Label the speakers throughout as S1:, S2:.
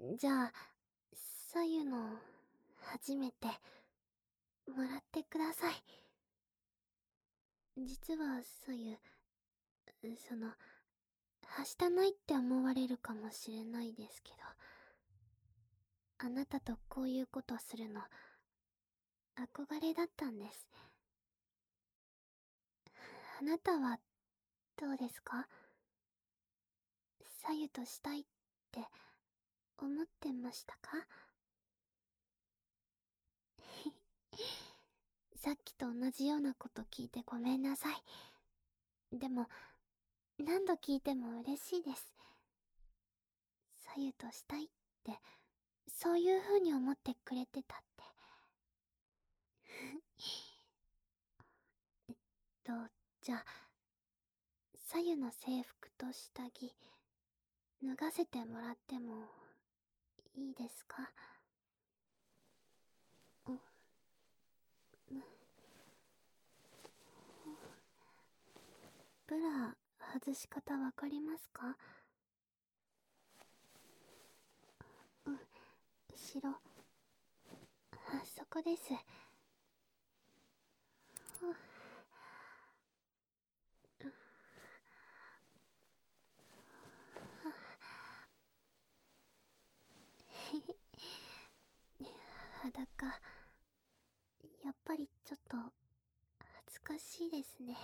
S1: じゃあ、左右の初めてもらってください。実は左右、はしたないって思われるかもしれないですけど、あなたとこういうことするの、憧れだったんです。あなたは、どうですか？左右としたいって思ってましたか？さっきと同じようなこと聞いてごめんなさい。でも、何度聞いても嬉しいです。左右としたいって、そういう風に思ってくれてたって。と、じゃあ、左右の制服と下着、脱がせてもらってもいいですか？ブラ、外し方わかりますか？後ろ。あそこです。裸、やっぱりちょっと恥ずかしいですね。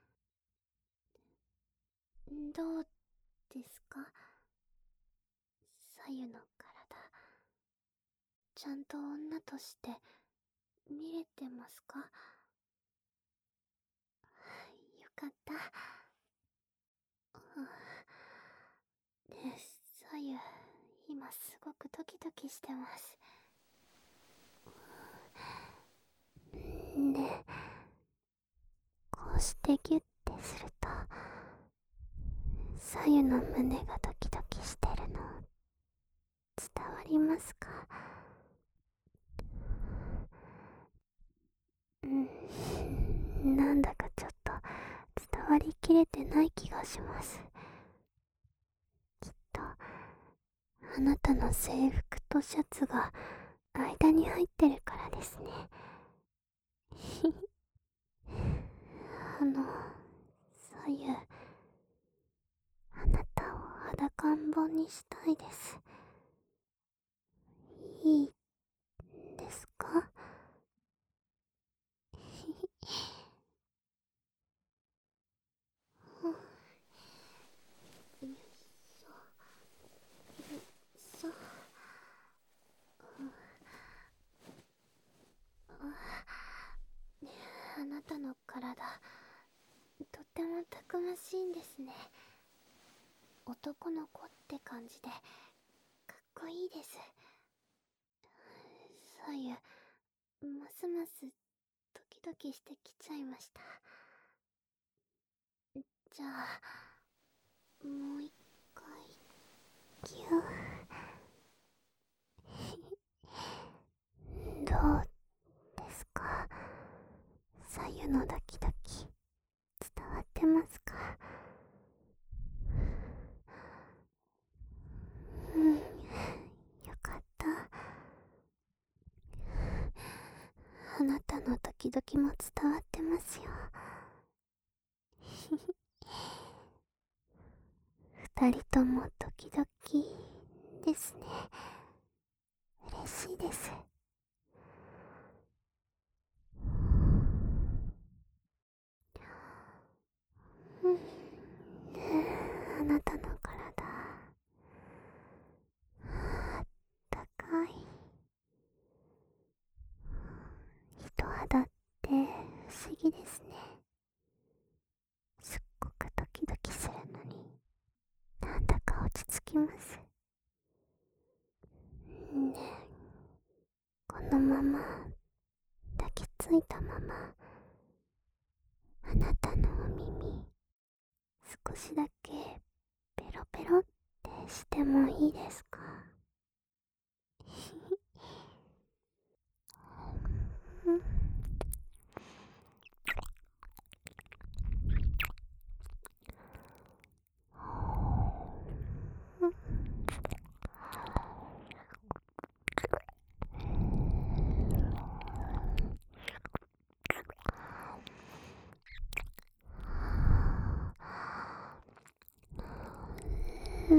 S1: どうですか？左右の体、ちゃんと女として見れてますか？よかった。ね、左右、今すごくドキドキしてます。で、こうしてギュッてすると、左右の胸がドキドキしてるの伝わりますか？なんだかちょっと伝わりきれてない気がします。きっと、あなたの制服とシャツが間に入ってるからですね。左右、あなたを裸んぼにしたいです。いいですか？よいしょ、よいしょ。あなたの体、とってもたくましいんですね。男の子って感じで、かっこいいです。左右、ますますドキドキしてきちゃいました。じゃあ、もう一回、ぎゅどうですか？左右のドキドキ、伝わってますか？よかった。あなたのドキドキも伝わってますよ。二人ともドキドキですね。嬉しいです。あなたの体、あったかい。人肌って不思議ですね。すっごくドキドキするのに、なんだか落ち着きます。ね、このまま抱きついたまま、あなたのお耳少しだけペロペロってしてもいいですか？うん、 うん。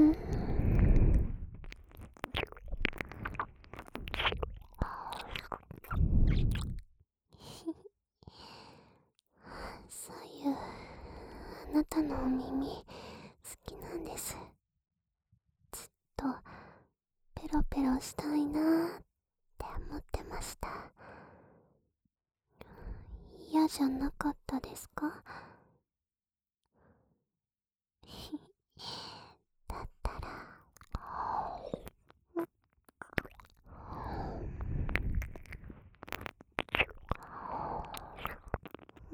S1: そういう、あなたのお耳、好きなんです。ずっと、ペロペロしたいなーって思ってました。嫌じゃなかったですか？だったら、うん。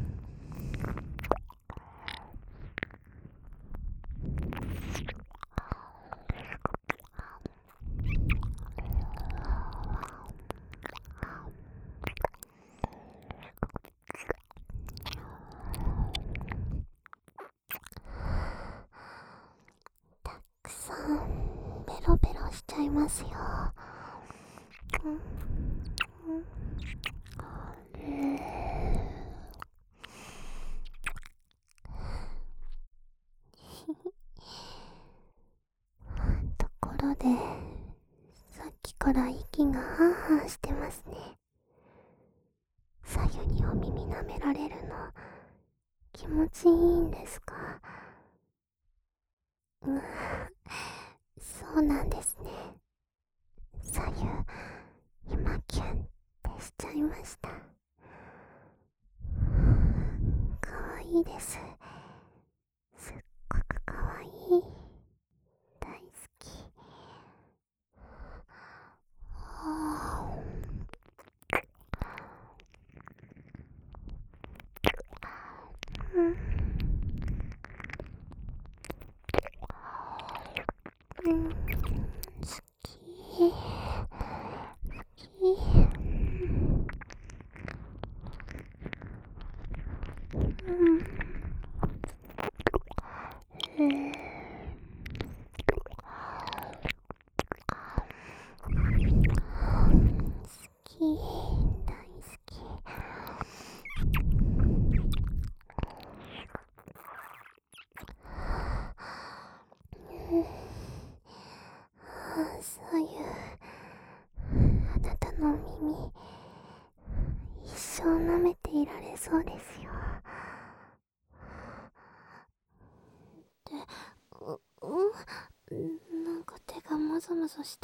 S1: たくさん、ペロペロしちゃいますよ。うん。うん。ところで、さっきから息がハンハンしてますね。左右にお耳舐められるの気持ちいいんですか？うん、そうなんですね。左右、今キュンってしちゃいました。かわいいです。すっごくかわいい。大好き。あー、うん、うん、好き。好き。うん。うん。好き。大好き。うん。そういう、あなたのお耳、一生舐めていられそうですよ。で、なんか手がもぞもぞして、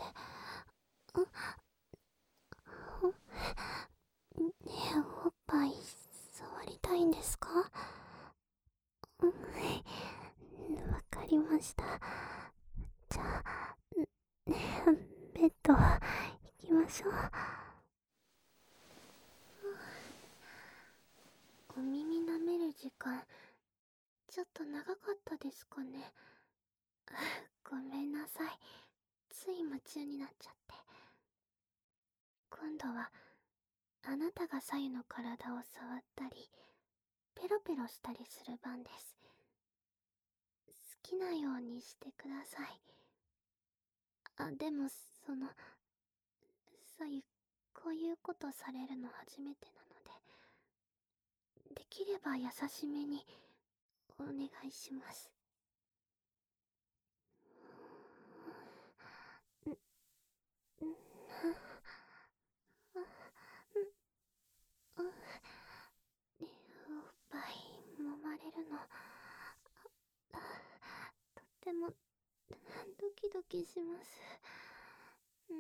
S1: ねえ、おっぱい触りたいんですか？うん、わかりました。じゃあ、ベッド行きましょう。お耳舐める時間、ちょっと長かったですかね。ごめんなさい。つい夢中になっちゃって。今度は、あなたが左右の体を触ったり、ペロペロしたりする番です。好きなようにしてください。あ、でも、左右、こういうことされるの初めてなので、できれば優しめに、お願いします。ん、ん、おっぱい揉まれるの、とっても、ドキドキします。うん、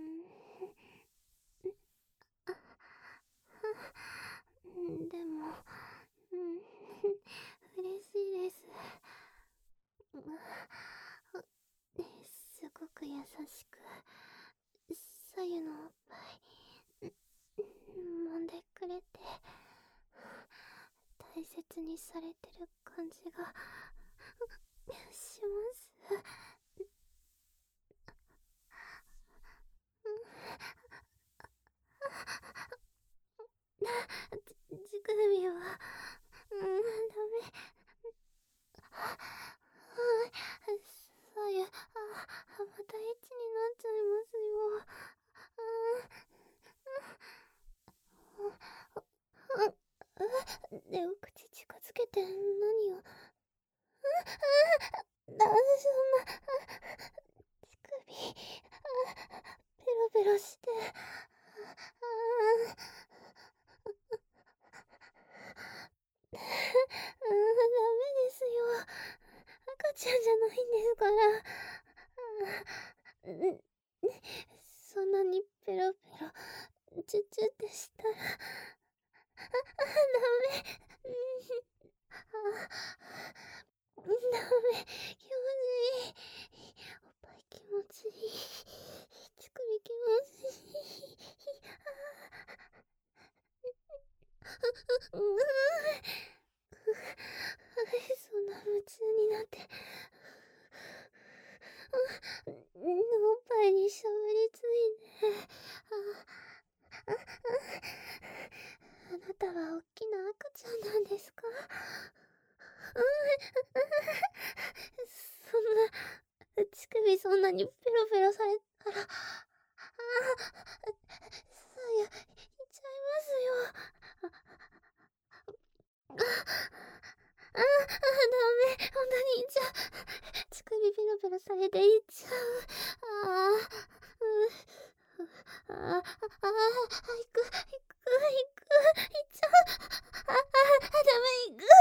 S1: でも、うん、嬉しいです。すごく優しく、左右のおっぱい、揉んでくれて、大切にされてる感じがします。乳首は、ダメ。左右、またエッチになっちゃいますよ。で、お口近づけて何を。 なんでそんな、乳首、ペロペロして、ダメですよ。赤ちゃんじゃないんですから。んそんなにペロペロ、チュチュってしたら、ダメ。ダメ。気持ちいい。おっぱい気持ちいい。乳首気持ちいい。うん。そんな夢中になって、おっぱいにしゃぶりついて、あなたは大きな赤ちゃんなんですか？そんな、乳首そんなにペロペロされたら、さや、いっちゃいますよ。ダメ、ほんとにいっちゃう。乳首ペロペロされていっちゃう。行く、行く、行く、行っちゃう。ダメ、行く。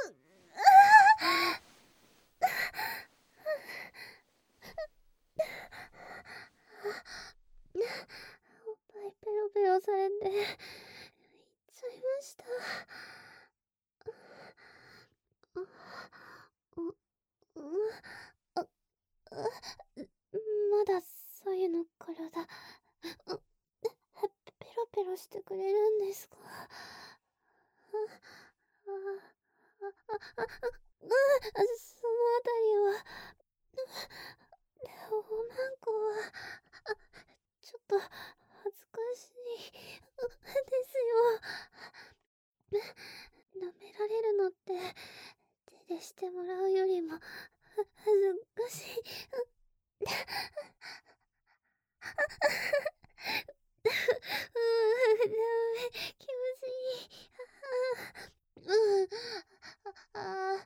S1: おっぱいペロペロされて、行っちゃいました。まださゆの体、ペロペロしてくれるんですか？そのあたりは、おまんこは、ちょっと恥ずかしいですよ。舐められるのって手でしてもらうよりも恥ずかしい。ダメ、気持ちいい。うん。あ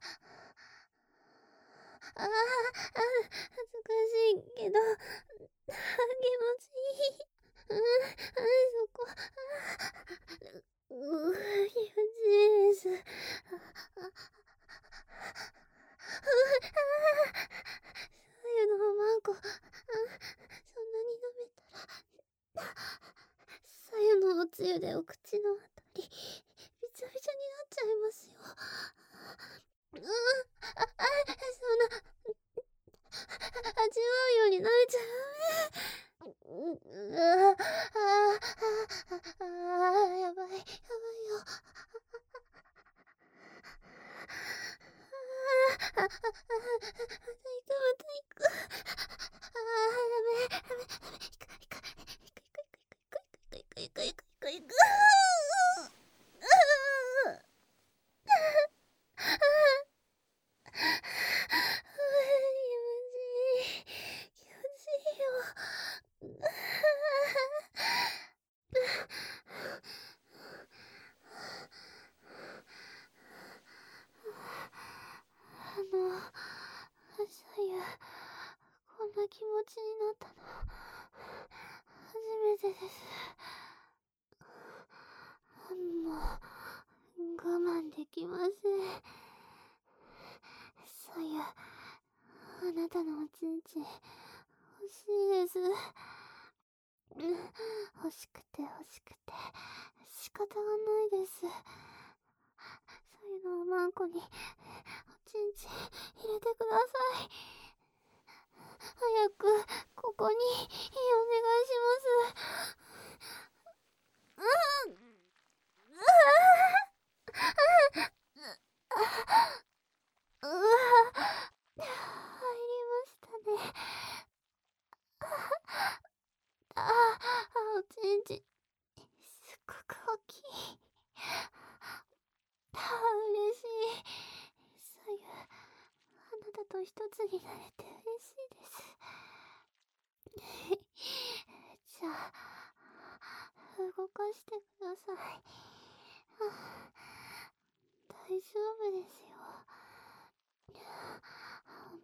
S1: 恥ずかしいけど、気持ちいい。そこ。気持ちいいです。さゆのおまんこ、そんなに舐めたら、さゆのおつゆでお口のあたり、びちゃびちゃになっちゃいますよ。そんな、味わうように舐めちゃダメ。やばい、やばいよ。また行く、また行く。ダメ、ダメ、ダメ、行く、行く、行く、行く、行く、行く、行く、行く、行く、行く、行く、行く。気持ちいいよ。さゆ、こんな気持ちになったの、初めてです。もう、我慢できません。さゆ、あなたのおちんちん、欲しいです。欲しくて欲しくて、仕方がないです。さゆのおまんこに、おちんちん入れてください。早く、ここに、お願いします。うん。うわ、入りましたね。おちんちん、すっごく大きい。嬉しい。さゆ、あなたと一つになれて嬉しいです。じゃあ、動かしてください。大丈夫ですよ。お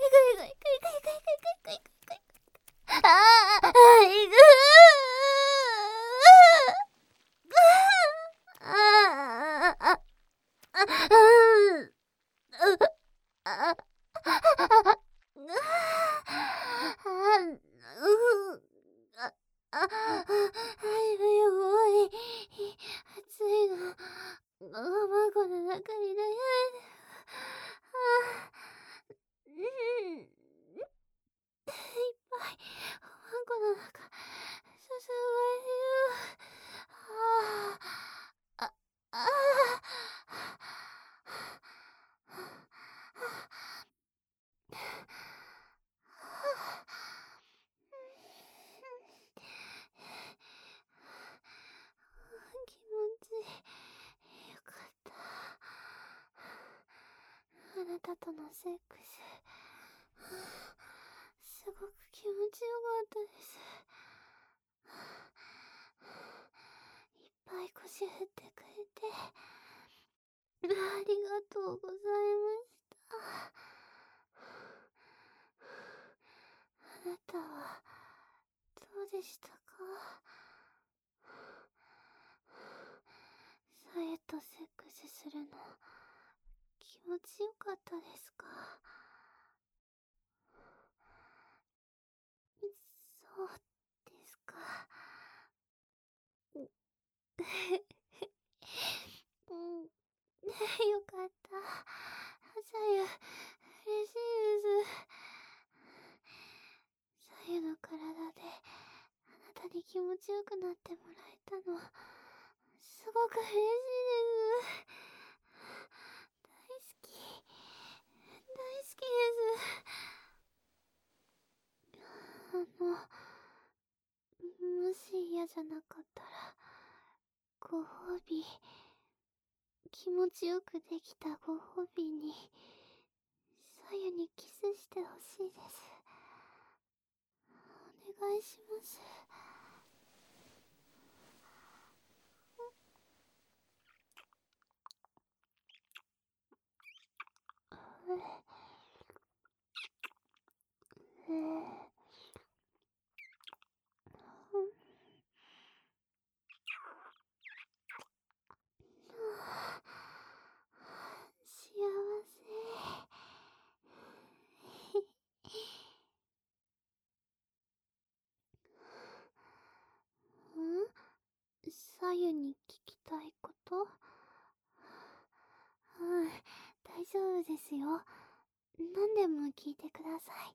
S1: あなたとのセックス、すごく気持ちよかったです。いっぱい腰振ってくれて、ありがとうございました。あなたは、どうでしたか？さゆとセックスするの、気持ちよかったですか？そうですか。うん、よかった。さゆ、嬉しいです。さゆの体で、あなたに気持ちよくなってもらえたの、すごく嬉しいです。大好き。大好きです。もし嫌じゃなかったら、ご褒美、気持ちよくできたご褒美に、さゆにキスしてほしいです。お願いします。幸せ。左右に聞きたいこと？大丈夫ですよ。何でも聞いてください。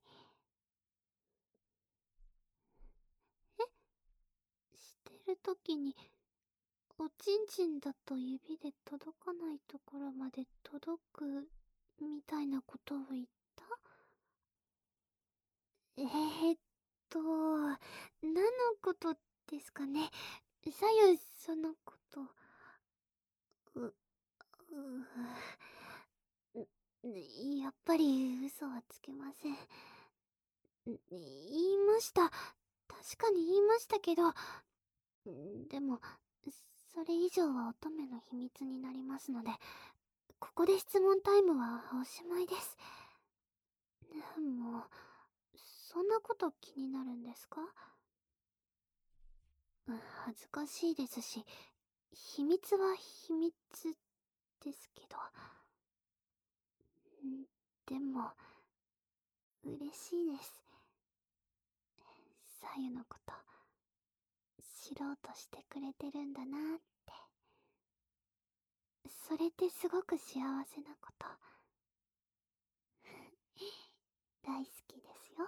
S1: してるときに、おちんちんだと指で届かないところまで届く、みたいなことを言った？えーっ何のことですかね。左右そのこと。う、やっぱり嘘はつけません。言いました。確かに言いましたけど、でも、それ以上は乙女の秘密になりますので、ここで質問タイムはおしまいです。もう、そんなこと気になるんですか？恥ずかしいですし、秘密は秘密ですけど。でも、嬉しいです。さゆのこと、知ろうとしてくれてるんだなって。それってすごく幸せなこと。大好きですよ。